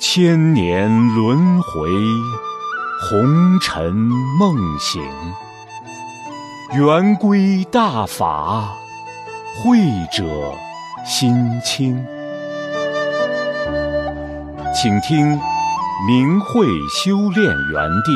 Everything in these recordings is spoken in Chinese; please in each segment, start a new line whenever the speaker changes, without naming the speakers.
千年轮回，红尘梦醒。圆规大法，慧者心清。请听明慧修炼园地。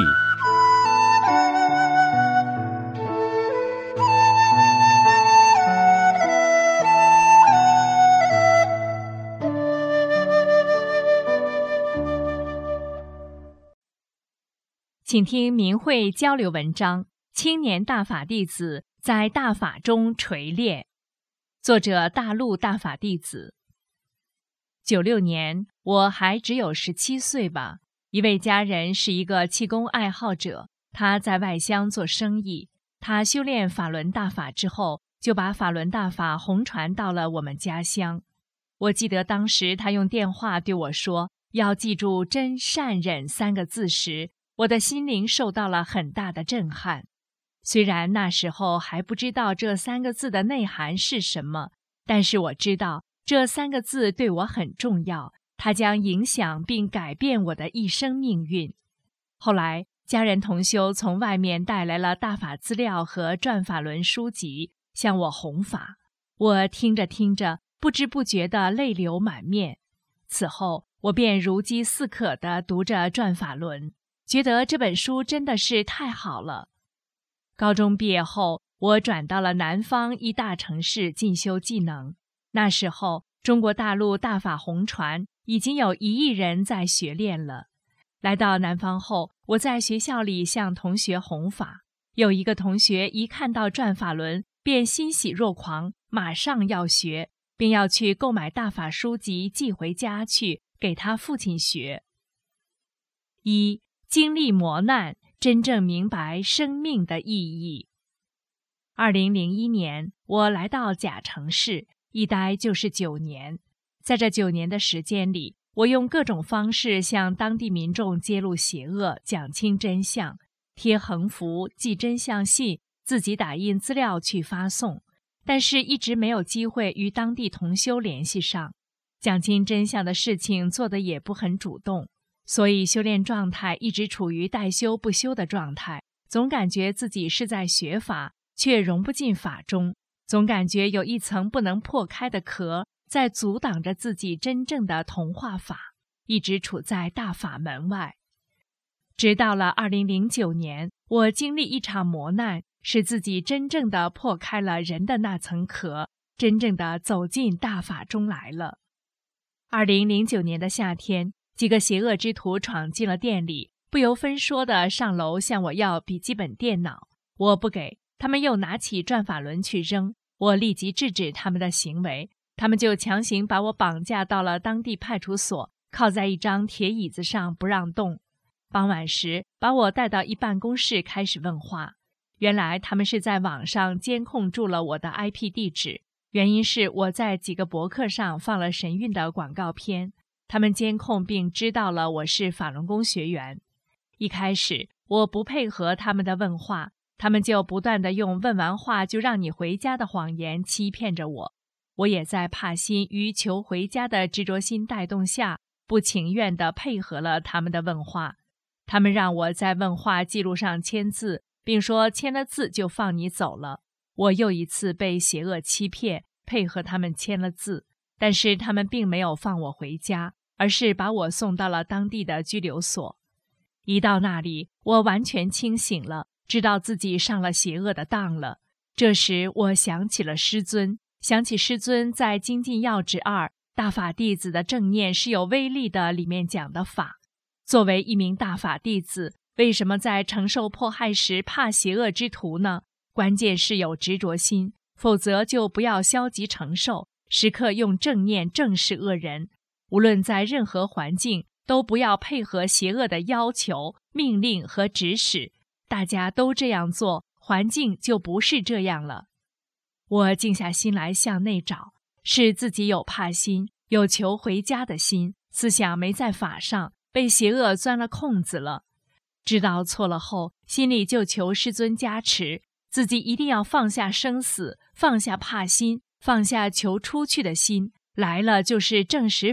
请听明慧交流文章：青年大法弟子在大法中锤炼。作者：大陆大法弟子。96年，我还只有17岁吧。一位家人是一个气功爱好者，他在外乡做生意。他修炼法轮大法之后，就把法轮大法红传到了我们家乡。我记得当时他用电话对我说，要记住真善忍3个字时，我的心灵受到了很大的震撼。虽然那时候还不知道这3个字的内涵是什么，但是我知道这3个字对我很重要，它将影响并改变我的一生命运。后来，家人同修从外面带来了大法资料和转法轮书籍，向我弘法。我听着听着，不知不觉地泪流满面。此后，我便如饥似渴地读着转法轮，觉得这本书真的是太好了。高中毕业后，我转到了南方一大城市进修技能。那时候，中国大陆大法红传已经有1亿人在学练了。来到南方后，我在学校里向同学弘法。有一个同学一看到转法轮，便欣喜若狂，马上要学，并要去购买大法书籍寄回家去，给他父亲学。1. 经历磨难，真正明白生命的意义。2001年，我来到甲城市，一待就是9年。在这9年的时间里，我用各种方式向当地民众揭露邪恶，讲清真相，贴横幅，寄真相信，自己打印资料去发送，但是一直没有机会与当地同修联系上。讲清真相的事情做得也不很主动，所以修炼状态一直处于待修不修的状态，总感觉自己是在学法，却融不进法中，总感觉有一层不能破开的壳在阻挡着自己真正的同化法，一直处在大法门外。直到了2009年，我经历一场磨难，使自己真正的破开了人的那层壳，真正的走进大法中来了。2009年的夏天，几个邪恶之徒闯进了店里，不由分说地上楼向我要笔记本电脑，我不给，他们又拿起转法轮去扔，我立即制止他们的行为，他们就强行把我绑架到了当地派出所，靠在一张铁椅子上不让动。傍晚时，把我带到一办公室开始问话。原来他们是在网上监控住了我的 IP 地址，原因是我在几个博客上放了神韵的广告片，他们监控并知道了我是法轮功学员。一开始我不配合他们的问话，他们就不断地用问完话就让你回家的谎言欺骗着我。我也在怕心与求回家的执着心带动下，不情愿地配合了他们的问话。他们让我在问话记录上签字，并说签了字就放你走了。我又一次被邪恶欺骗，配合他们签了字，但是他们并没有放我回家，而是把我送到了当地的拘留所。一到那里，我完全清醒了，知道自己上了邪恶的当了。这时我想起了师尊，想起师尊在《精进要旨2大法弟子的正念是有威力的里面讲的法。作为一名大法弟子，为什么在承受迫害时怕邪恶之徒呢？关键是有执着心，否则就不要消极承受，时刻用正念正视恶人。无论在任何环境，都不要配合邪恶的要求、命令和指使。大家都这样做，环境就不是这样了。我静下心来向内找，是自己有怕心，有求回家的心，思想没在法上，被邪恶钻了空子了。知道错了后，心里就求师尊加持，自己一定要放下生死，放下怕心，放下求出去的心，来了就是正实法，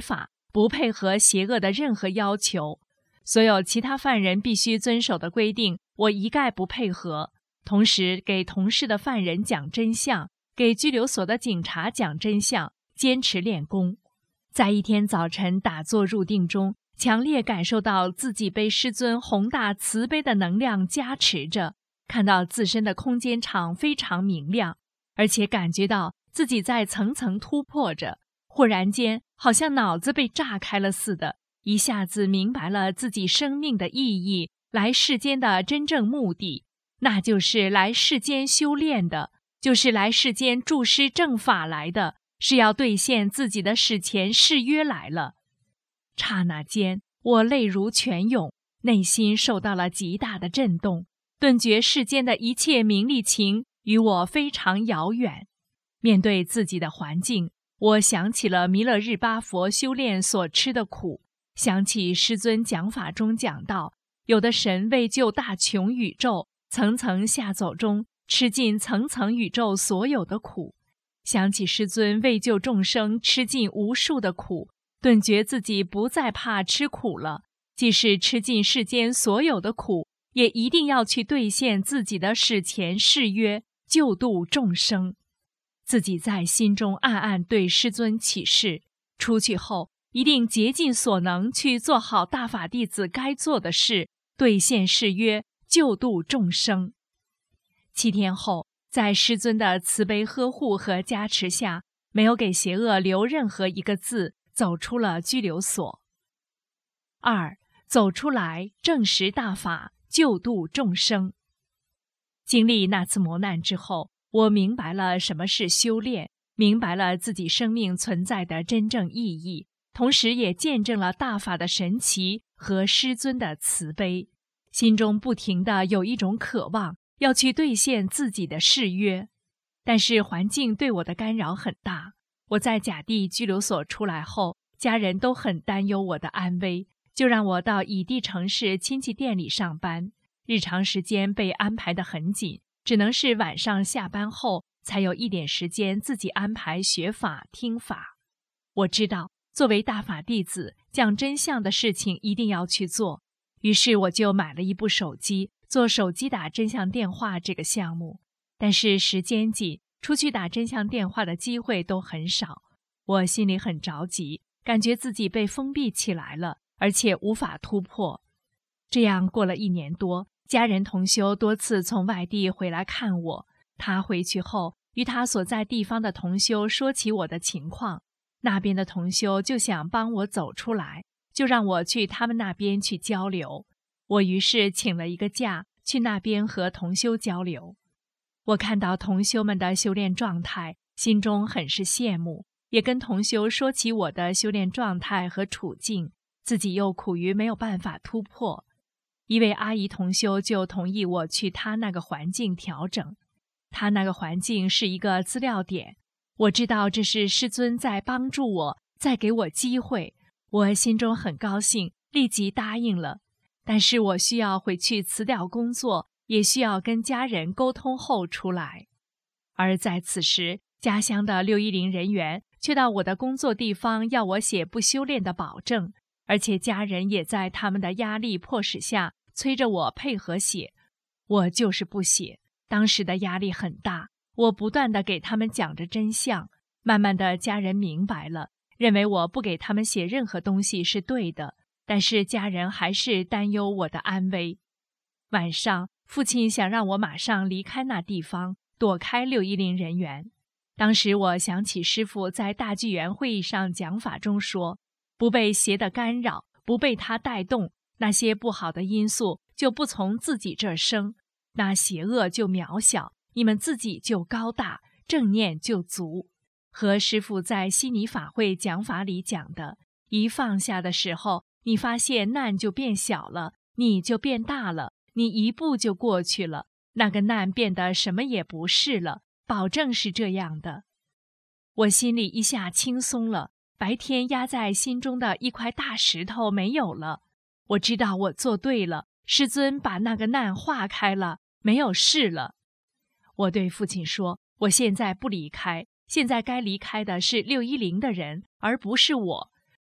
不配合邪恶的任何要求。所有其他犯人必须遵守的规定，我一概不配合。同时给同事的犯人讲真相，给拘留所的警察讲真相，坚持练功。在一天早晨打坐入定中，强烈感受到自己被师尊宏大慈悲的能量加持着，看到自身的空间场非常明亮，而且感觉到自己在层层突破着。忽然间，好像脑子被炸开了似的，一下子明白了自己生命的意义，来世间的真正目的，那就是来世间修炼的，就是来世间注师正法来的，是要兑现自己的史前誓约来了。刹那间，我泪如泉涌，内心受到了极大的震动，顿觉世间的一切名利情与我非常遥远。面对自己的环境，我想起了弥勒日巴佛修炼所吃的苦，想起师尊讲法中讲到，有的神为救大穷宇宙，层层下走中吃尽层层宇宙所有的苦，想起师尊为救众生吃尽无数的苦，顿觉自己不再怕吃苦了，即使吃尽世间所有的苦，也一定要去兑现自己的史前誓约，救度众生。自己在心中暗暗对师尊起誓，出去后一定竭尽所能去做好大法弟子该做的事，兑现誓约，救度众生。7天后，在师尊的慈悲呵护和加持下，没有给邪恶留任何一个字，走出了拘留所。2. 走出来，证实大法，救度众生。经历那次磨难之后，我明白了什么是修炼，明白了自己生命存在的真正意义，同时也见证了大法的神奇和师尊的慈悲，心中不停地有一种渴望，要去兑现自己的誓约。但是环境对我的干扰很大，我在甲地拘留所出来后，家人都很担忧我的安危，就让我到乙地城市亲戚店里上班，日常时间被安排得很紧，只能是晚上下班后才有一点时间自己安排学法听法。我知道作为大法弟子，讲真相的事情一定要去做，于是我就买了一部手机，做手机打真相电话这个项目。但是时间紧，出去打真相电话的机会都很少，我心里很着急，感觉自己被封闭起来了，而且无法突破。这样过了1年多，家人同修多次从外地回来看我，他回去后与他所在地方的同修说起我的情况，那边的同修就想帮我走出来，就让我去他们那边去交流。我于是请了一个假，去那边和同修交流。我看到同修们的修炼状态，心中很是羡慕，也跟同修说起我的修炼状态和处境，自己又苦于没有办法突破。一位阿姨同修就同意我去她那个环境调整。她那个环境是一个资料点，我知道这是师尊在帮助我，在给我机会，我心中很高兴，立即答应了。但是我需要回去辞掉工作，也需要跟家人沟通后出来。而在此时，家乡的610人员却到我的工作地方要我写不修炼的保证，而且家人也在他们的压力迫使下催着我配合写，我就是不写。当时的压力很大，我不断地给他们讲着真相，慢慢的家人明白了，认为我不给他们写任何东西是对的，但是家人还是担忧我的安危。晚上，父亲想让我马上离开那地方，躲开610人员。当时我想起师父在大聚圆会议上讲法中说，不被邪的干扰，不被它带动，那些不好的因素就不从自己这儿生，那邪恶就渺小，你们自己就高大，正念就足。和师父在悉尼法会讲法里讲的，一放下的时候，你发现难就变小了，你就变大了，你一步就过去了，那个难变得什么也不是了，保证是这样的。我心里一下轻松了，白天压在心中的一块大石头没有了。我知道我做对了，师尊把那个难化开了，没有事了。我对父亲说，我现在不离开，现在该离开的是610的人，而不是我。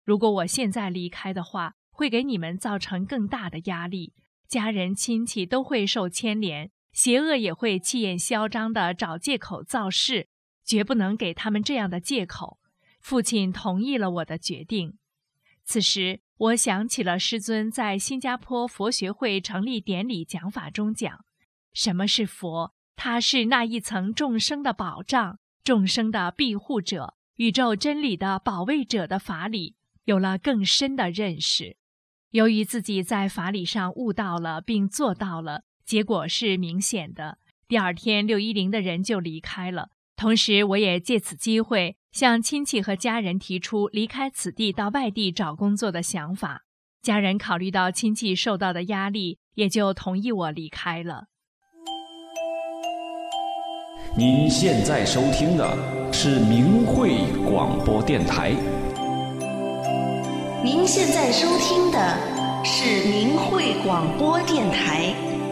如果我现在离开的话，会给你们造成更大的压力，家人亲戚都会受牵连，邪恶也会气焰嚣张地找借口造势，绝不能给他们这样的借口。父亲同意了我的决定。此时，我想起了师尊在新加坡佛学会成立典礼讲法中讲，什么是佛？它是那一层众生的保障，众生的庇护者，宇宙真理的保卫者的法理，有了更深的认识。由于自己在法理上悟到了并做到了，结果是明显的。第二天610的人就离开了，同时我也借此机会向亲戚和家人提出离开此地到外地找工作的想法。家人考虑到亲戚受到的压力，也就同意我离开了。
您现在收听的是明慧广播电台。
您现在收听的是明慧广播电台。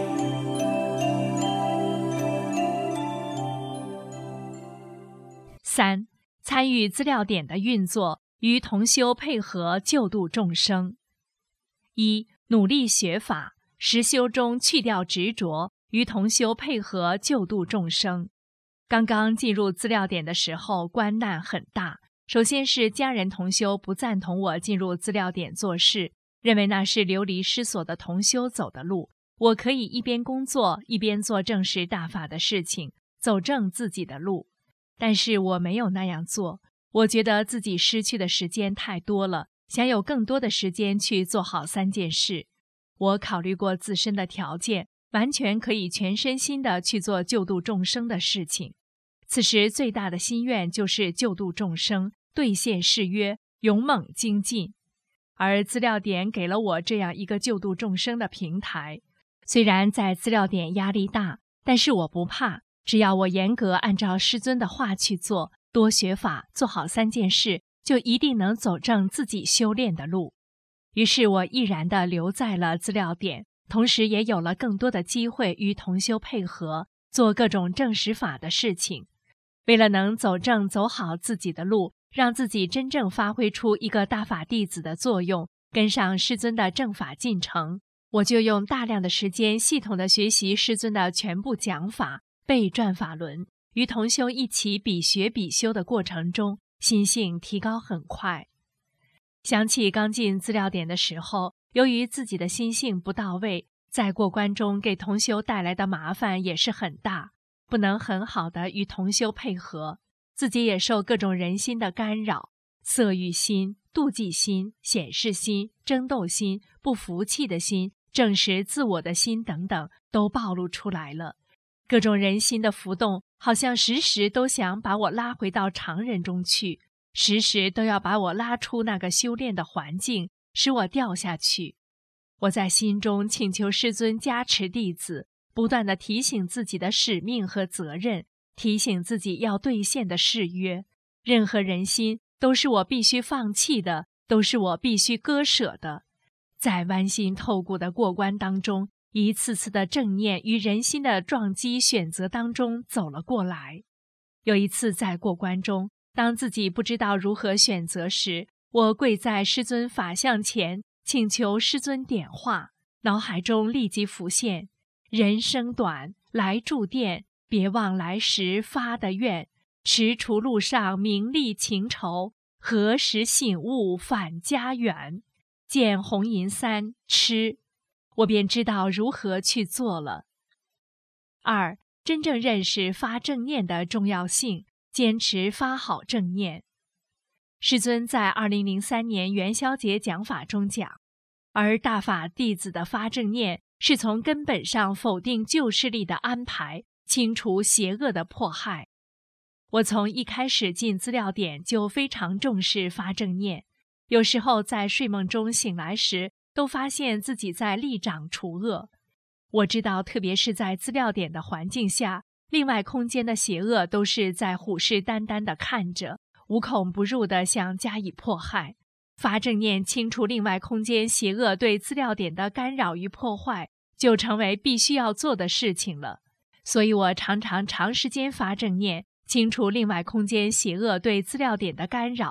3、参与资料点的运作，与同修配合救度众生。1、努力学法，实修中去掉执着，与同修配合救度众生。刚刚进入资料点的时候，关难很大。首先是家人同修不赞同我进入资料点做事，认为那是流离失所的同修走的路，我可以一边工作一边做正实大法的事情，走正自己的路。但是我没有那样做，我觉得自己失去的时间太多了，想有更多的时间去做好3件事。我考虑过自身的条件，完全可以全身心地去做救度众生的事情。此时最大的心愿就是救度众生，兑现誓约，勇猛精进。而资料点给了我这样一个救度众生的平台。虽然在资料点压力大，但是我不怕，只要我严格按照师尊的话去做，多学法，做好3件事，就一定能走正自己修炼的路。于是我毅然地留在了资料点，同时也有了更多的机会与同修配合，做各种正实法的事情。为了能走正走好自己的路，让自己真正发挥出一个大法弟子的作用，跟上师尊的正法进程，我就用大量的时间系统地学习师尊的全部讲法，背转法轮，与同修一起比学比修的过程中，心性提高很快。想起刚进资料点的时候，由于自己的心性不到位，在过关中给同修带来的麻烦也是很大，不能很好的与同修配合，自己也受各种人心的干扰，色欲心、妒忌心、显示心、争斗心、不服气的心、证实自我的心等等都暴露出来了。各种人心的浮动，好像时时都想把我拉回到常人中去，时时都要把我拉出那个修炼的环境，使我掉下去。我在心中请求师尊加持弟子，不断地提醒自己的使命和责任，提醒自己要兑现的誓约。任何人心都是我必须放弃的，都是我必须割舍的。在剜心透骨的过关当中，一次次的正念与人心的撞击选择当中走了过来。有一次在过关中，当自己不知道如何选择时，我跪在师尊法像前，请求师尊点化，脑海中立即浮现：人生短，来住店，别忘来时发的愿，踟蹰路上名利情仇，何时醒悟返家园？见红银3吃，我便知道如何去做了。2、真正认识发正念的重要性，坚持发好正念。师尊在2003年元宵节讲法中讲，而大法弟子的发正念是从根本上否定旧势力的安排，清除邪恶的迫害。我从一开始进资料点就非常重视发正念，有时候在睡梦中醒来时，都发现自己在力掌除恶。我知道，特别是在资料点的环境下，另外空间的邪恶都是在虎视眈眈地看着，无孔不入地想加以迫害。发正念清除另外空间邪恶对资料点的干扰与破坏，就成为必须要做的事情了。所以我常常长时间发正念，清除另外空间邪恶对资料点的干扰，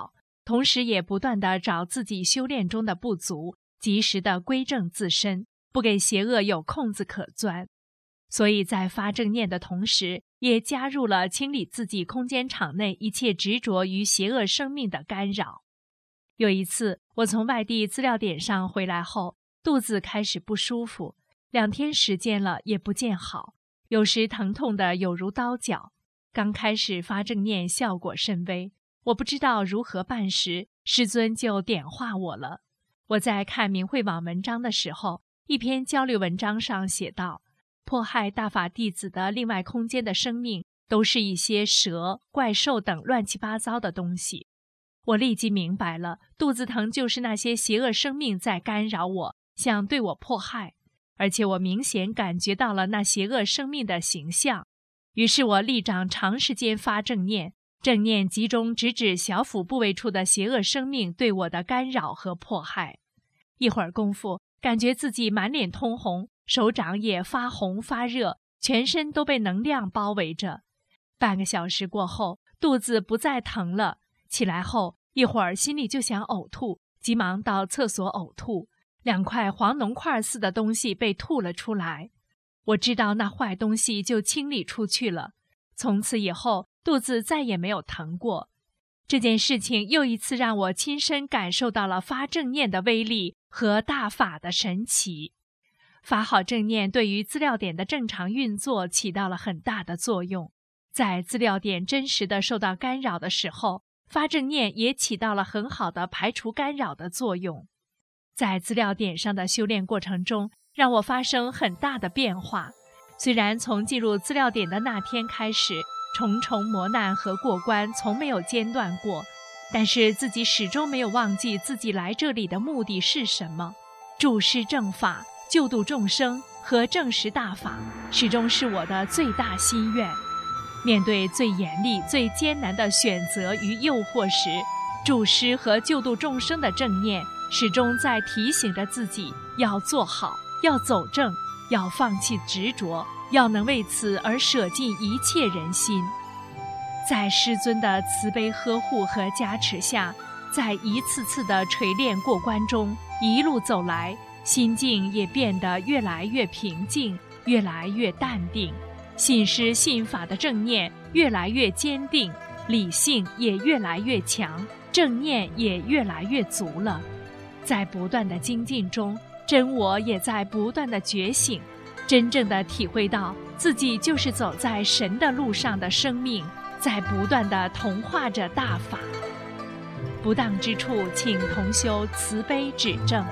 同时也不断地找自己修炼中的不足，及时地归正自身，不给邪恶有空子可钻。所以在发正念的同时，也加入了清理自己空间场内一切执着于邪恶生命的干扰。有一次，我从外地资料点上回来后，肚子开始不舒服，2天时间了也不见好，有时疼痛的有如刀绞。刚开始发正念效果甚微，我不知道如何办时，师尊就点化我了。我在看明慧网文章的时候，一篇交流文章上写道，迫害大法弟子的另外空间的生命，都是一些蛇、怪兽等乱七八糟的东西。我立即明白了，肚子疼就是那些邪恶生命在干扰我，想对我迫害，而且我明显感觉到了那邪恶生命的形象。于是我立掌长时间发正念，正念集中直指小腹部位处的邪恶生命对我的干扰和迫害。一会儿功夫，感觉自己满脸通红，手掌也发红发热，全身都被能量包围着。半个小时过后，肚子不再疼了，起来后一会儿心里就想呕吐，急忙到厕所呕吐，2块黄脓块似的东西被吐了出来。我知道那坏东西就清理出去了，从此以后肚子再也没有疼过。这件事情又一次让我亲身感受到了发正念的威力和大法的神奇。发好正念对于资料点的正常运作起到了很大的作用，在资料点真实的受到干扰的时候，发正念也起到了很好的排除干扰的作用。在资料点上的修炼过程中，让我发生很大的变化。虽然从进入资料点的那天开始，重重磨难和过关从没有间断过，但是自己始终没有忘记自己来这里的目的是什么。注释正法、救度众生和证实大法，始终是我的最大心愿。面对最严厉、最艰难的选择与诱惑时，注释和救度众生的正念始终在提醒着自己要做好，要走正，要放弃执着，要能为此而舍尽一切人心。在师尊的慈悲呵护和加持下，在一次次的锤炼过关中，一路走来，心境也变得越来越平静，越来越淡定，信师信法的正念越来越坚定，理性也越来越强，正念也越来越足了。在不断的精进中，真我也在不断的觉醒，真正的体会到自己就是走在神的路上的生命，在不断的同化着大法。不当之处，请同修慈悲指正。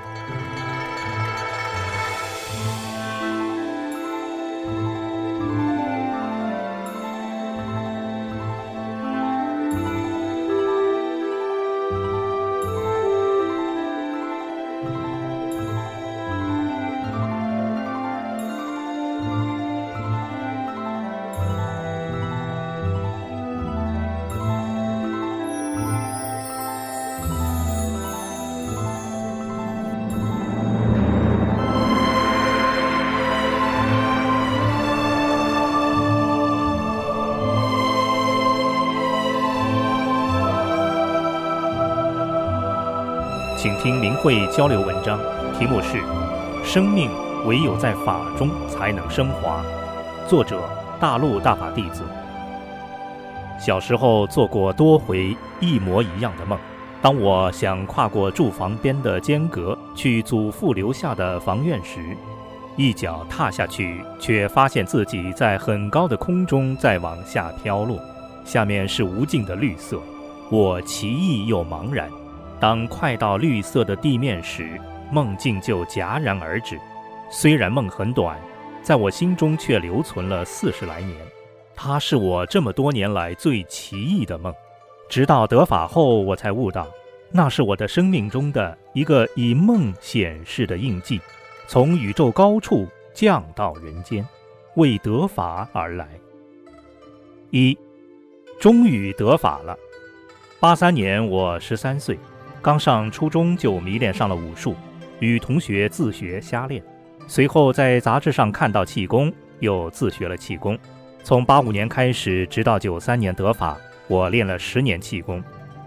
请听明慧交流文章，题目是《生命唯有在法中才能升华》，作者大陆大法弟子。小时候做过多回一模一样的梦，当我想跨过住房边的间隔去祖父留下的房院时，一脚踏下去，却发现自己在很高的空中在往下飘落，下面是无尽的绿色，我奇异又茫然。当快到绿色的地面时，梦境就戛然而止。虽然梦很短，在我心中却留存了40来年。它是我这么多年来最奇异的梦。直到得法后，我才悟到，那是我的生命中的一个以梦显示的印记，从宇宙高处降到人间，为得法而来。1. 终于得法了。83年我13岁，刚上初中就迷恋上了武术，与同学自学瞎练，随后在杂志上看到气功，又自学了气功。从85年开始，直到93年得法，我练了10年气功。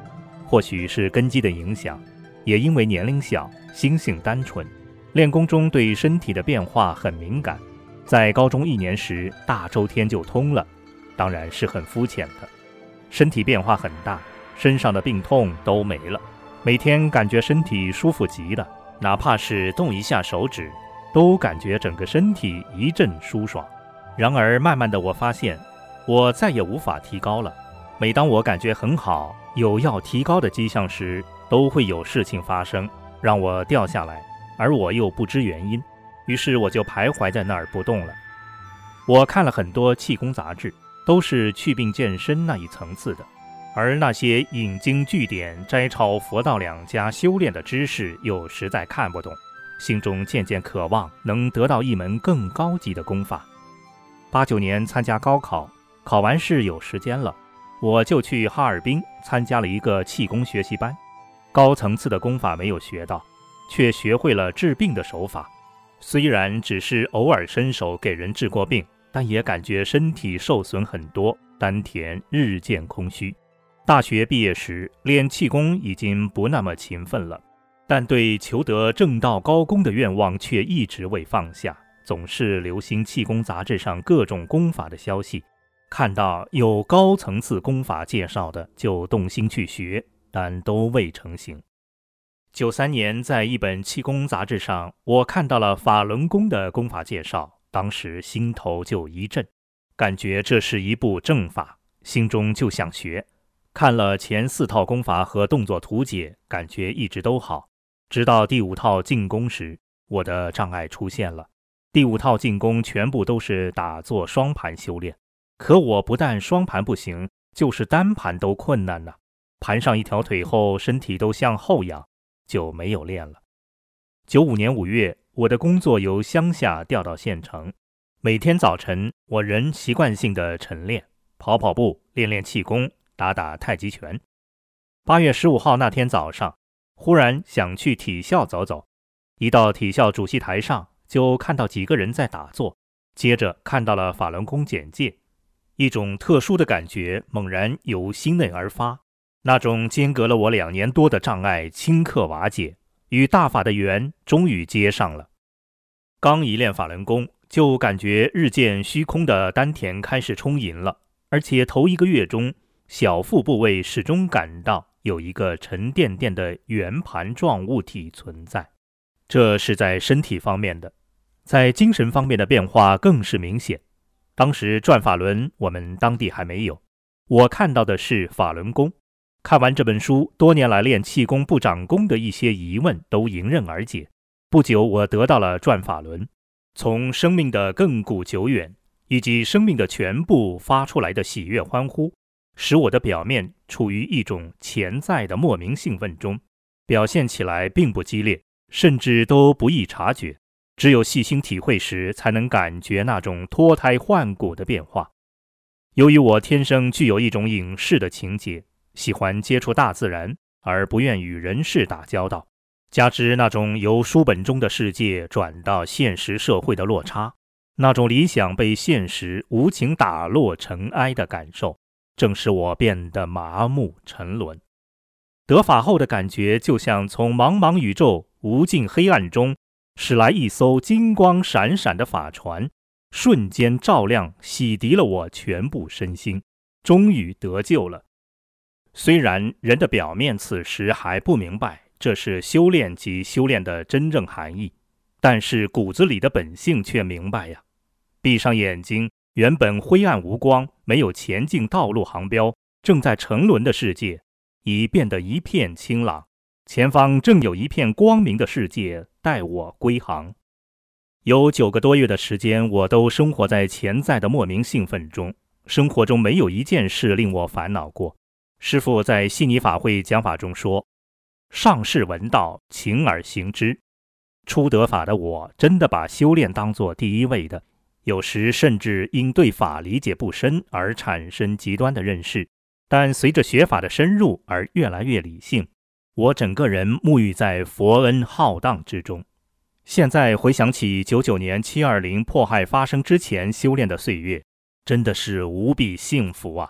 或许是根基的影响，也因为年龄小，心性单纯，练功中对身体的变化很敏感。在高中1年时，大周天就通了，当然是很肤浅的。身体变化很大，身上的病痛都没了，每天感觉身体舒服极了，哪怕是动一下手指，都感觉整个身体一阵舒爽。然而慢慢的我发现，我再也无法提高了。每当我感觉很好，有要提高的迹象时，都会有事情发生，让我掉下来，而我又不知原因，于是我就徘徊在那儿不动了。我看了很多气功杂志，都是祛病健身那一层次的，而那些引经据典、摘抄佛道2家修炼的知识又实在看不懂，心中渐渐渴望能得到一门更高级的功法。89年参加高考，考完试有时间了，我就去哈尔滨参加了一个气功学习班。高层次的功法没有学到，却学会了治病的手法。虽然只是偶尔伸手给人治过病，但也感觉身体受损很多，丹田日渐空虚。大学毕业时，练气功已经不那么勤奋了，但对求得正道高功的愿望却一直未放下，总是留心气功杂志上各种功法的消息，看到有高层次功法介绍的就动心去学，但都未成行。93年在一本气功杂志上，我看到了法轮功的功法介绍，当时心头就一震，感觉这是一部正法，心中就想学。看了前4套功法和动作图解，感觉一直都好，直到第5套静功时，我的障碍出现了。第5套静功全部都是打坐双盘修炼，可我不但双盘不行，就是单盘都困难了。盘上一条腿后，身体都向后仰，就没有练了。95年5月，我的工作由乡下调到县城，每天早晨我仍习惯性的晨练，跑跑步，练练气功，打打太极拳。8月15号那天早上，忽然想去体校走走，一到体校主席台上，就看到几个人在打坐，接着看到了法轮功简介，一种特殊的感觉猛然由心内而发，那种间隔了我2年多的障碍顷刻瓦解，与大法的缘终于接上了。刚一练法轮功，就感觉日渐虚空的丹田开始充盈了，而且头1个月中，小腹部位始终感到有一个沉甸甸的圆盘状物体存在。这是在身体方面的，在精神方面的变化更是明显。当时转法轮我们当地还没有，我看到的是法轮功。看完这本书，多年来练气功不长功的一些疑问都迎刃而解。不久我得到了转法轮，从生命的亘古久远以及生命的全部发出来的喜悦欢呼，使我的表面处于一种潜在的莫名兴奋中，表现起来并不激烈，甚至都不易察觉，只有细心体会时才能感觉那种脱胎换骨的变化。由于我天生具有一种隐士的情节，喜欢接触大自然，而不愿与人世打交道，加之那种由书本中的世界转到现实社会的落差，那种理想被现实无情打落尘埃的感受，正使我变得麻木沉沦。得法后的感觉就像从茫茫宇宙无尽黑暗中驶来一艘金光闪闪的法船，瞬间照亮洗涤了我全部身心，终于得救了。虽然人的表面此时还不明白这是修炼及修炼的真正含义，但是骨子里的本性却明白呀。闭上眼睛，原本灰暗无光，没有前进道路航标，正在沉沦的世界已变得一片清朗，前方正有一片光明的世界待我归航。有9个多月的时间，我都生活在潜在的莫名兴奋中，生活中没有一件事令我烦恼过。师父在悉尼法会讲法中说，上士闻道，勤而行之。初得法的我真的把修炼当作第一位的，有时甚至因对法理解不深而产生极端的认识，但随着学法的深入而越来越理性，我整个人沐浴在佛恩浩荡之中。现在回想起99年720迫害发生之前修炼的岁月，真的是无比幸福啊！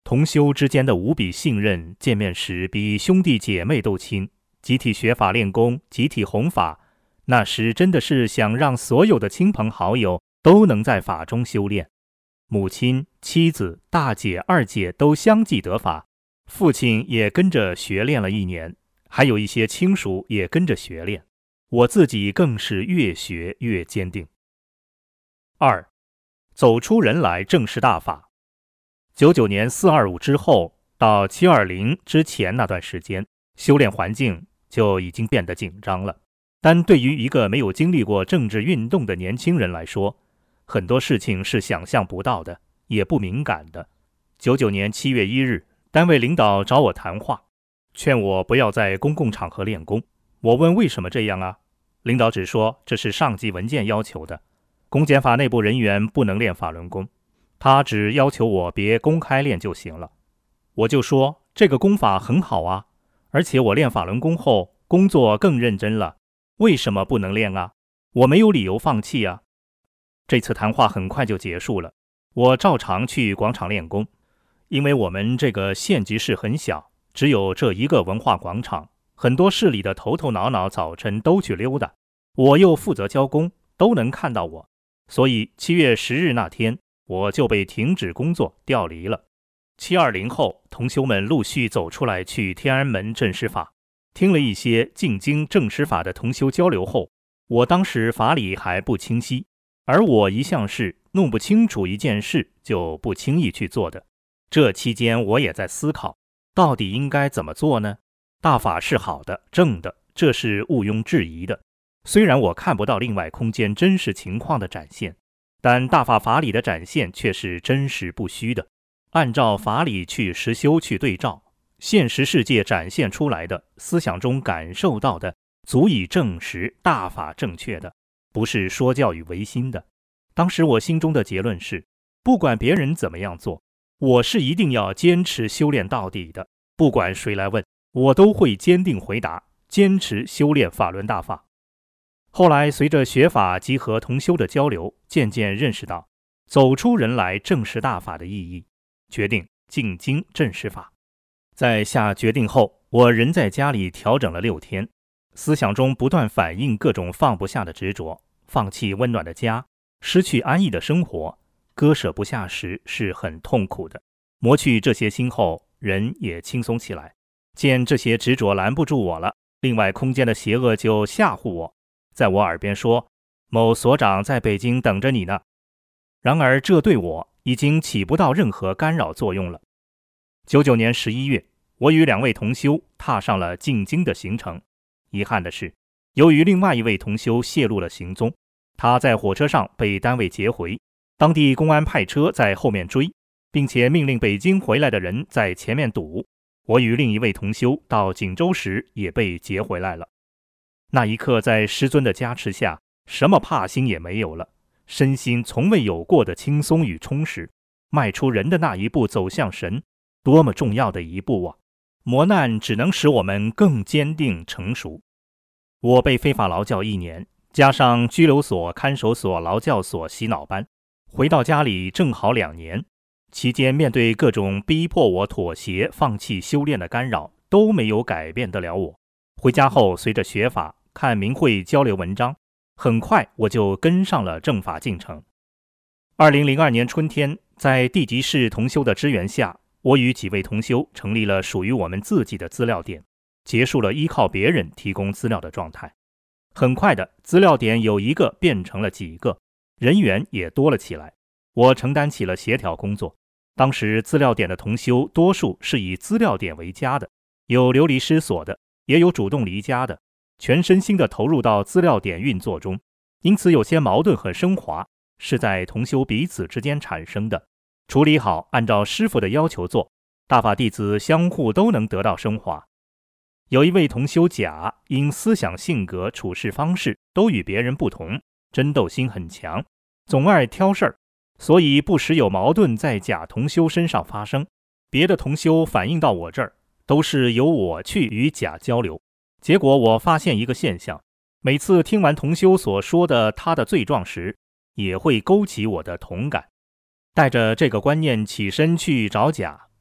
同修之间的无比信任，见面时比兄弟姐妹都亲，集体学法练功，集体弘法。那时真的是想让所有的亲朋好友都能在法中修炼。母亲、妻子、大姐、二姐都相继得法，父亲也跟着学练了1年，还有一些亲属也跟着学练。我自己更是越学越坚定。2. 走出人来正视大法。99年425之后到720之前那段时间，修炼环境就已经变得紧张了。但对于一个没有经历过政治运动的年轻人来说，很多事情是想象不到的，也不敏感的。99年7月1日，单位领导找我谈话，劝我不要在公共场合练功。我问为什么这样啊？领导只说这是上级文件要求的，公检法内部人员不能练法轮功，他只要求我别公开练就行了。我就说这个功法很好啊，而且我练法轮功后工作更认真了，为什么不能练啊？我没有理由放弃啊。这次谈话很快就结束了，我照常去广场练功。因为我们这个县级市很小，只有这一个文化广场，很多市里的头头脑脑早晨都去溜达，我又负责教功，都能看到我，所以7月10日那天我就被停止工作调离了。720后，同修们陆续走出来去天安门证实法，听了一些进京证实法的同修交流后，我当时法理还不清晰，而我一向是弄不清楚一件事就不轻易去做的。这期间我也在思考，到底应该怎么做呢？大法是好的、正的，这是毋庸置疑的。虽然我看不到另外空间真实情况的展现，但大法法理的展现却是真实不虚的。按照法理去实修去对照，现实世界展现出来的，思想中感受到的，足以证实大法正确的，不是说教与违心的。当时我心中的结论是，不管别人怎么样做，我是一定要坚持修炼到底的，不管谁来问，我都会坚定回答，坚持修炼法轮大法。后来随着学法及和同修的交流，渐渐认识到走出人来正视大法的意义，决定进京证实法。在下决定后，我人在家里调整了6天，思想中不断反映各种放不下的执着，放弃温暖的家，失去安逸的生活，割舍不下时是很痛苦的。磨去这些心后，人也轻松起来。见这些执着拦不住我了，另外空间的邪恶就吓唬我，在我耳边说，某所长在北京等着你呢。然而这对我已经起不到任何干扰作用了。99年11月，我与2位同修踏上了进京的行程。遗憾的是，由于另外一位同修泄露了行踪，他在火车上被单位截回，当地公安派车在后面追，并且命令北京回来的人在前面堵。我与另一位同修到锦州时也被截回来了。那一刻，在师尊的加持下，什么怕心也没有了，身心从未有过的轻松与充实，迈出人的那一步走向神，多么重要的一步啊！磨难只能使我们更坚定成熟。我被非法劳教1年，加上拘留所、看守所、劳教所、洗脑班，回到家里正好2年。期间面对各种逼迫我妥协、放弃修炼的干扰，都没有改变得了我。回家后，随着学法、看明慧交流文章，很快我就跟上了正法进程。2002年春天，在地级市同修的支援下，我与几位同修成立了属于我们自己的资料点，结束了依靠别人提供资料的状态。很快的，资料点有1个变成了几个，人员也多了起来，我承担起了协调工作。当时资料点的同修多数是以资料点为家的，有流离失所的，也有主动离家的，全身心地投入到资料点运作中，因此有些矛盾和升华是在同修彼此之间产生的。处理好，按照师父的要求做，大法弟子相互都能得到升华。有一位同修甲，因思想性格处事方式都与别人不同，争斗心很强，总爱挑事儿，所以不时有矛盾在甲同修身上发生。别的同修反映到我这儿，都是由我去与甲交流。结果我发现一个现象，每次听完同修所说的他的罪状时，也会勾起我的同感。带着这个观念起身去找甲，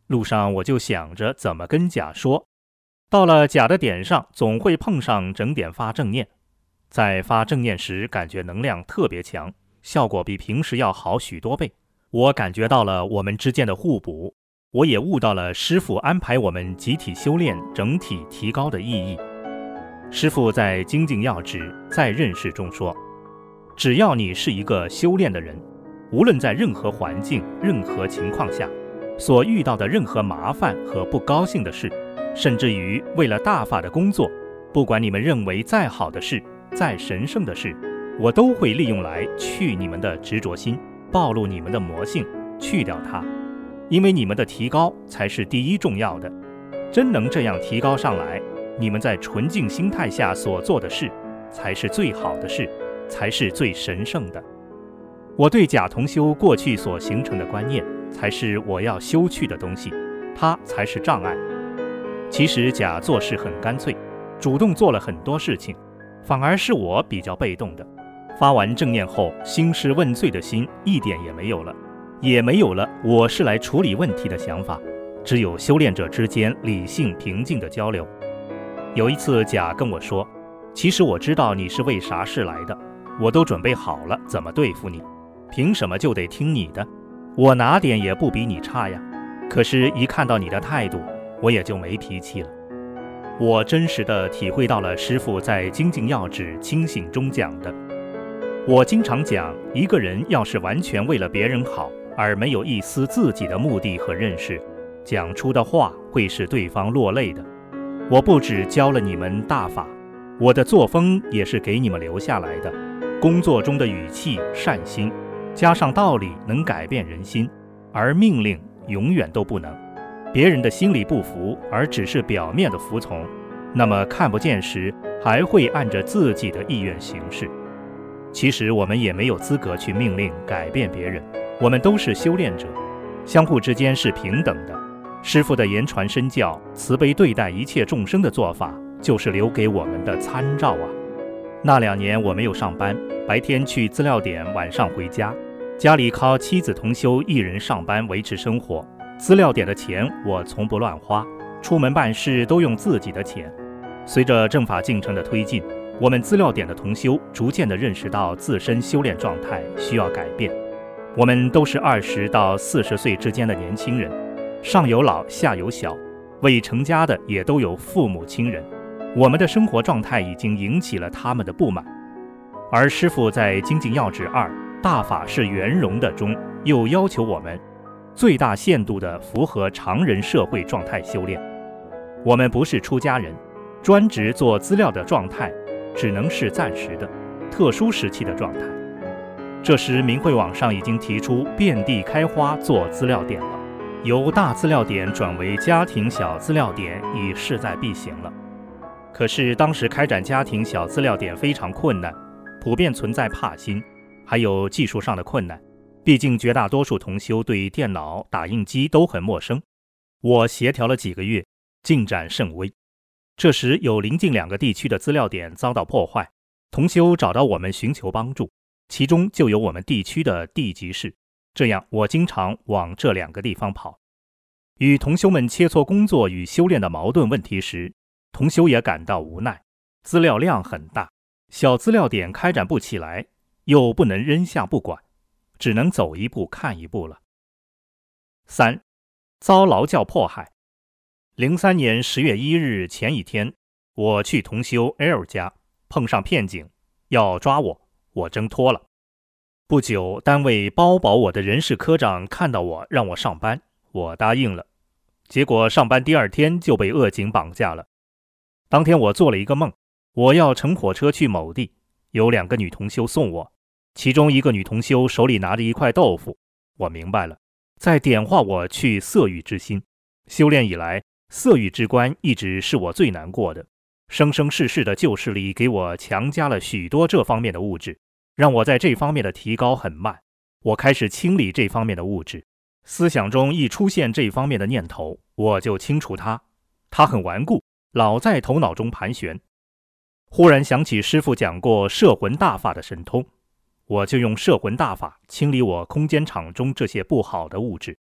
路上我就想着怎么跟甲说，到了甲的点上，总会碰上整点发正念。在发正念时，感觉能量特别强，效果比平时要好许多倍。我感觉到了我们之间的互补，我也悟到了师父安排我们集体修炼、整体提高的意义。师父在《精进要旨》在认识中说，只要你是一个修炼的人，无论在任何环境、任何情况下，所遇到的任何麻烦和不高兴的事，甚至于为了大法的工作，不管你们认为再好的事、再神圣的事，我都会利用来去你们的执着心，暴露你们的魔性，去掉它。因为你们的提高才是第一重要的，真能这样提高上来，你们在纯净心态下所做的事，才是最好的事，才是最神圣的。我对甲同修过去所形成的观念，才是我要修去的东西，它才是障碍。其实甲做事很干脆，主动做了很多事情，反而是我比较被动的。发完正念后，兴师问罪的心一点也没有了，也没有了我是来处理问题的想法，只有修炼者之间理性平静的交流。有一次甲跟我说，其实我知道你是为啥事来的，我都准备好了怎么对付你，凭什么就得听你的？我哪点也不比你差呀。可是一看到你的态度，我也就没脾气了。我真实地体会到了师父在《精进要旨清醒》中讲的。我经常讲，一个人要是完全为了别人好，而没有一丝自己的目的和认识，讲出的话会使对方落泪的。我不只教了你们大法，我的作风也是给你们留下来的。工作中的语气、善心，加上道理，能改变人心，而命令永远都不能。别人的心里不服，而只是表面的服从，那么看不见时，还会按着自己的意愿行事。其实我们也没有资格去命令改变别人，我们都是修炼者，相互之间是平等的。师父的言传身教、慈悲对待一切众生的做法，就是留给我们的参照啊。那2年我没有上班，白天去资料点，晚上回家，家里靠妻子同修一人上班维持生活。资料点的钱我从不乱花，出门办事都用自己的钱。随着正法进程的推进，我们资料点的同修逐渐地认识到自身修炼状态需要改变。我们都是20到40岁之间的年轻人，上有老下有小，未成家的也都有父母亲人，我们的生活状态已经引起了他们的不满。而师父在《精进要旨2大法是圆融的》中又要求我们最大限度地符合常人社会状态修炼。我们不是出家人，专职做资料的状态只能是暂时的、特殊时期的状态。这时明慧网上已经提出遍地开花做资料点了，由大资料点转为家庭小资料点已势在必行了。可是当时开展家庭小资料点非常困难，普遍存在怕心，还有技术上的困难，毕竟绝大多数同修对电脑、打印机都很陌生。我协调了几个月，进展甚微。这时有邻近2个地区的资料点遭到破坏，同修找到我们寻求帮助，其中就有我们地区的地级市，这样我经常往这2个地方跑。与同修们切磋工作与修炼的矛盾问题时，同修也感到无奈，资料量很大，小资料点开展不起来，又不能扔下不管，只能走一步看一步了。3. 遭劳教迫害。03年10月1日前一天，我去同修 L 家，碰上骗警，要抓我，我挣脱了。不久，单位包保我的人事科长看到我，让我上班，我答应了。结果上班第2天就被恶警绑架了。当天我做了一个梦，我要乘火车去某地，有2个女同修送我，其中一个女同修手里拿着一块豆腐，我明白了，在点化我去色欲之心。修炼以来，色欲之观一直是我最难过的，生生世世的旧势力给我强加了许多这方面的物质，让我在这方面的提高很慢。我开始清理这方面的物质，思想中一出现这方面的念头，我就清除它。它很顽固，老在头脑中盘旋。忽然想起师父讲过摄魂大法的神通，我就用摄魂大法清理我空间场中这些不好的物质。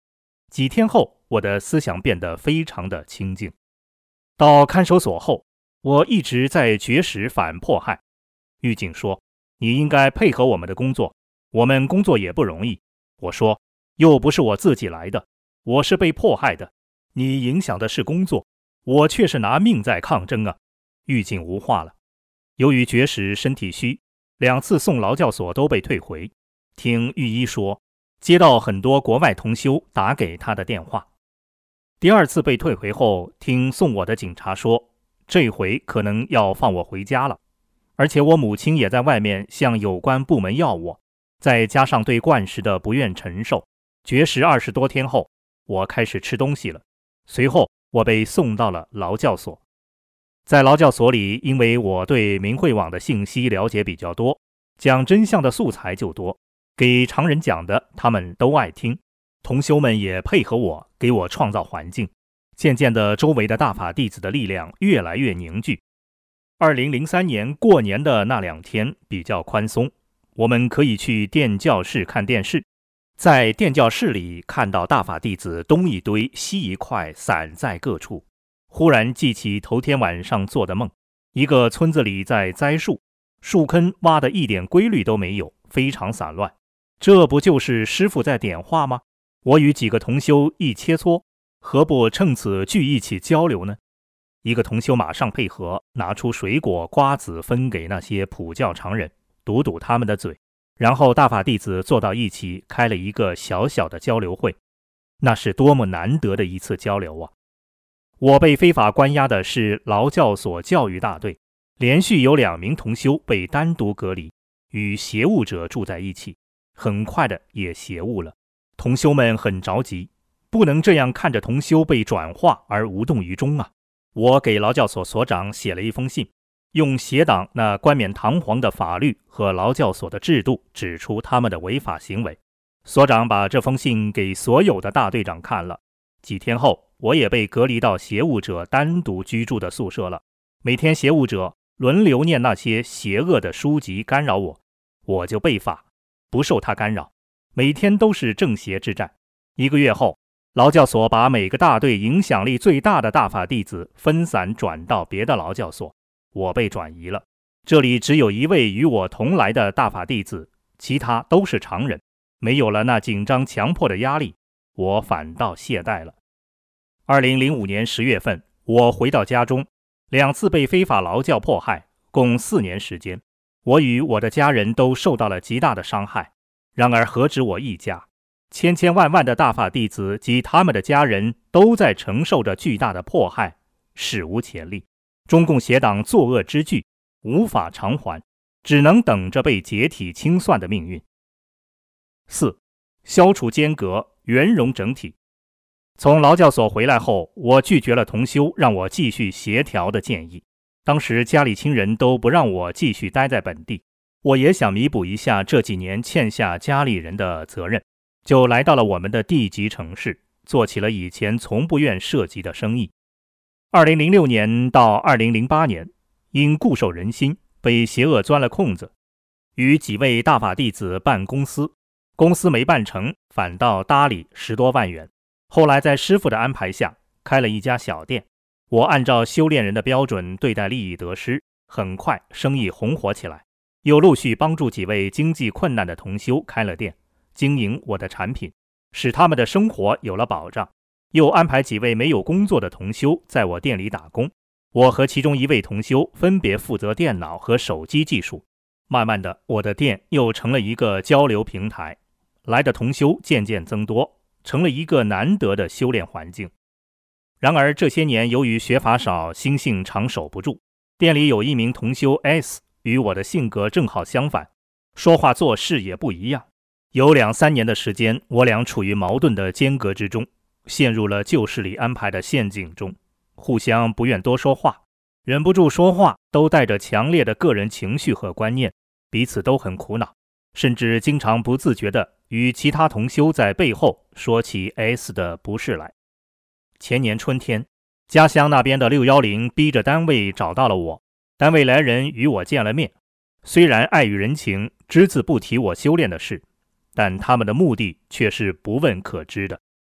几天后，我的思想变得非常的清静。到看守所后，我一直在绝食反迫害。狱警说，你应该配合我们的工作，我们工作也不容易。我说，又不是我自己来的，我是被迫害的，你影响的是工作，我却是拿命在抗争啊。狱警无话了。由于绝食身体虚，2次送劳教所都被退回。听狱医说，接到很多国外同修打给他的电话。第2次被退回后，听送我的警察说，这回可能要放我回家了。而且我母亲也在外面向有关部门要我，再加上对灌食的不愿承受，绝食20多天后，我开始吃东西了。随后我被送到了劳教所。在劳教所里，因为我对明慧网的信息了解比较多，讲真相的素材就多，给常人讲的他们都爱听，同修们也配合我，给我创造环境。渐渐的，周围的大法弟子的力量越来越凝聚。2003年过年的那2天比较宽松，我们可以去电教室看电视。在电教室里看到大法弟子东一堆西一块散在各处，忽然记起头天晚上做的梦，一个村子里在栽树，树坑挖的一点规律都没有，非常散乱。这不就是师父在点化吗？我与几个同修一切磋，何不趁此聚一起交流呢？一个同修马上配合，拿出水果瓜子分给那些普教常人，堵堵他们的嘴。然后大法弟子坐到一起，开了一个小小的交流会。那是多么难得的一次交流啊！我被非法关押的是劳教所教育大队，连续有2名同修被单独隔离，与邪物者住在一起，很快的也邪物了。同修们很着急，不能这样看着同修被转化而无动于衷啊！我给劳教所所长写了一封信，用邪党那冠冕堂皇的法律和劳教所的制度指出他们的违法行为。所长把这封信给所有的大队长看了。几天后，我也被隔离到邪物者单独居住的宿舍了。每天邪物者轮流念那些邪恶的书籍干扰我，我就背法，不受他干扰。每天都是正邪之战。1个月后，劳教所把每个大队影响力最大的大法弟子分散转到别的劳教所，我被转移了。这里只有1位与我同来的大法弟子，其他都是常人。没有了那紧张强迫的压力，我反倒懈怠了。2005年10月份，我回到家中，2次被非法劳教迫害，共4年时间。我与我的家人都受到了极大的伤害。然而何止我一家，千千万万的大法弟子及他们的家人都在承受着巨大的迫害，史无前例。中共邪党作恶之巨，无法偿还，只能等着被解体清算的命运。4. 消除间隔，圆融整体。从劳教所回来后，我拒绝了同修让我继续协调的建议。当时家里亲人都不让我继续待在本地，我也想弥补一下这几年欠下家里人的责任，就来到了我们的地级城市，做起了以前从不愿涉及的生意。2006年到2008年，因固守人心，被邪恶钻了空子，与几位大法弟子办公司，公司没办成，反倒搭理10多万元。后来在师父的安排下，开了一家小店。我按照修炼人的标准对待利益得失，很快生意红火起来。又陆续帮助几位经济困难的同修开了店，经营我的产品，使他们的生活有了保障。又安排几位没有工作的同修在我店里打工，我和其中1位同修分别负责电脑和手机技术。慢慢的，我的店又成了一个交流平台，来的同修渐渐增多，成了一个难得的修炼环境。然而这些年由于学法少，心性常守不住。店里有1名同修 S， 与我的性格正好相反，说话做事也不一样。有2、3年的时间，我俩处于矛盾的间隔之中，陷入了旧事里安排的陷阱中，互相不愿多说话，忍不住说话都带着强烈的个人情绪和观念，彼此都很苦恼，甚至经常不自觉地与其他同修在背后说起 S 的不是来。前年春天，家乡那边的610逼着单位找到了我，单位来人与我见了面，虽然碍于人情，只字不提我修炼的事，但他们的目的却是不问可知的。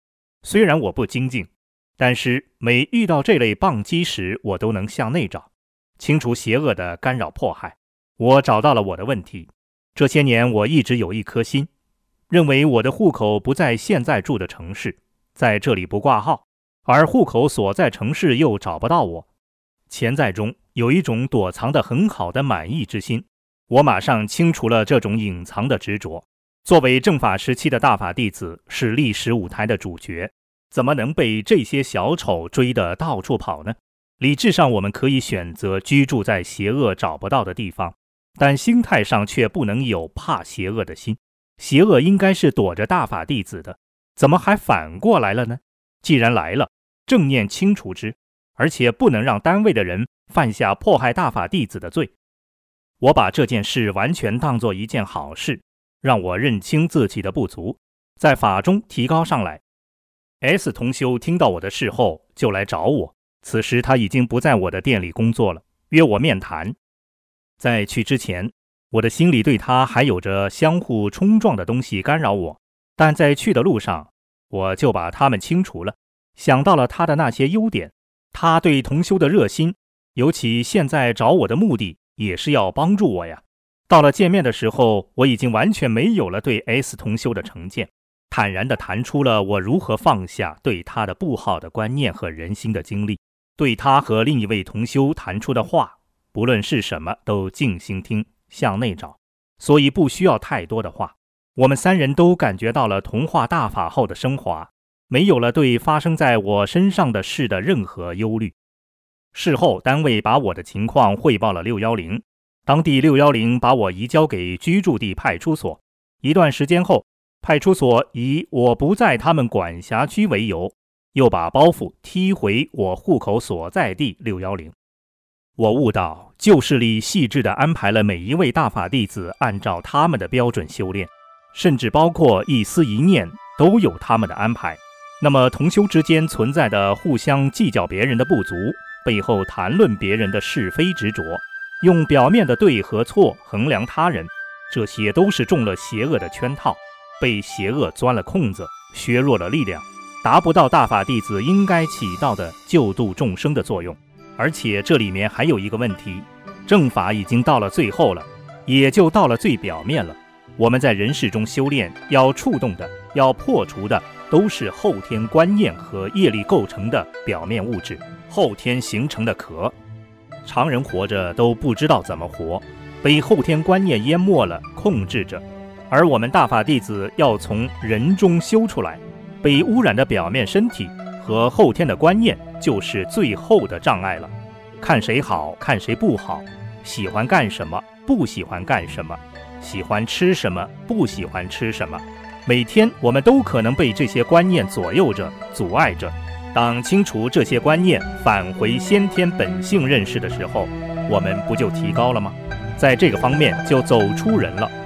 虽然我不精进，但是每遇到这类棒击时，我都能向内找，清除邪恶的干扰迫害。我找到了我的问题。这些年我一直有一颗心，认为我的户口不在现在住的城市，在这里不挂号，而户口所在城市又找不到我。潜在中有一种躲藏得很好的满意之心，我马上清除了这种隐藏的执着。作为正法时期的大法弟子，是历史舞台的主角，怎么能被这些小丑追得到处跑呢？理智上我们可以选择居住在邪恶找不到的地方，但心态上却不能有怕邪恶的心。邪恶应该是躲着大法弟子的，怎么还反过来了呢？既然来了，正念清除之，而且不能让单位的人犯下迫害大法弟子的罪。我把这件事完全当作一件好事，让我认清自己的不足，在法中提高上来。S 同修听到我的事后就来找我，此时他已经不在我的店里工作了，约我面谈。在去之前，我的心里对他还有着相互冲撞的东西干扰我，但在去的路上，我就把他们清除了，想到了他的那些优点，他对同修的热心，尤其现在找我的目的也是要帮助我呀。到了见面的时候，我已经完全没有了对 S 同修的成见，坦然地谈出了我如何放下对他的不好的观念和人心的经历。对他和另一位同修谈出的话，不论是什么都静心听，向内找，所以不需要太多的话。我们三人都感觉到了同化大法后的升华，没有了对发生在我身上的事的任何忧虑。事后单位把我的情况汇报了610，当地610把我移交给居住地派出所。一段时间后，派出所以我不在他们管辖区为由，又把包袱踢回我户口所在地610。我悟到，旧势力细致地安排了每一位大法弟子按照他们的标准修炼，甚至包括一思一念都有他们的安排。那么同修之间存在的互相计较别人的不足，背后谈论别人的是非执着，用表面的对和错衡量他人，这些都是中了邪恶的圈套，被邪恶钻了空子，削弱了力量，达不到大法弟子应该起到的救度众生的作用。而且这里面还有一个问题，正法已经到了最后了，也就到了最表面了。我们在人世中修炼，要触动的，要破除的，都是后天观念和业力构成的表面物质，后天形成的壳。常人活着都不知道怎么活，被后天观念淹没了，控制着。而我们大法弟子要从人中修出来，被污染的表面身体和后天的观念就是最后的障碍了。看谁好，看谁不好，喜欢干什么，不喜欢干什么，喜欢吃什么，不喜欢吃什么，每天我们都可能被这些观念左右着，阻碍着。当清除这些观念，返回先天本性认识的时候，我们不就提高了吗？在这个方面就走出人了。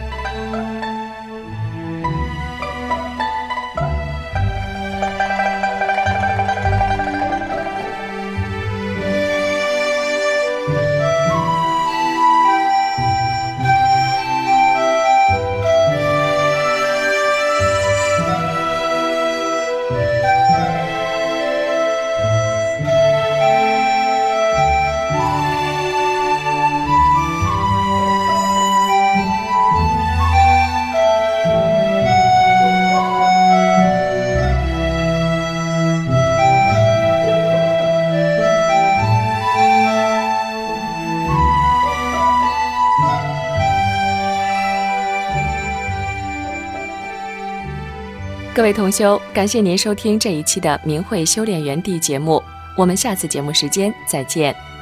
各位同修，感谢您收听这一期的明慧修炼园地节目，我们下次节目时间再见。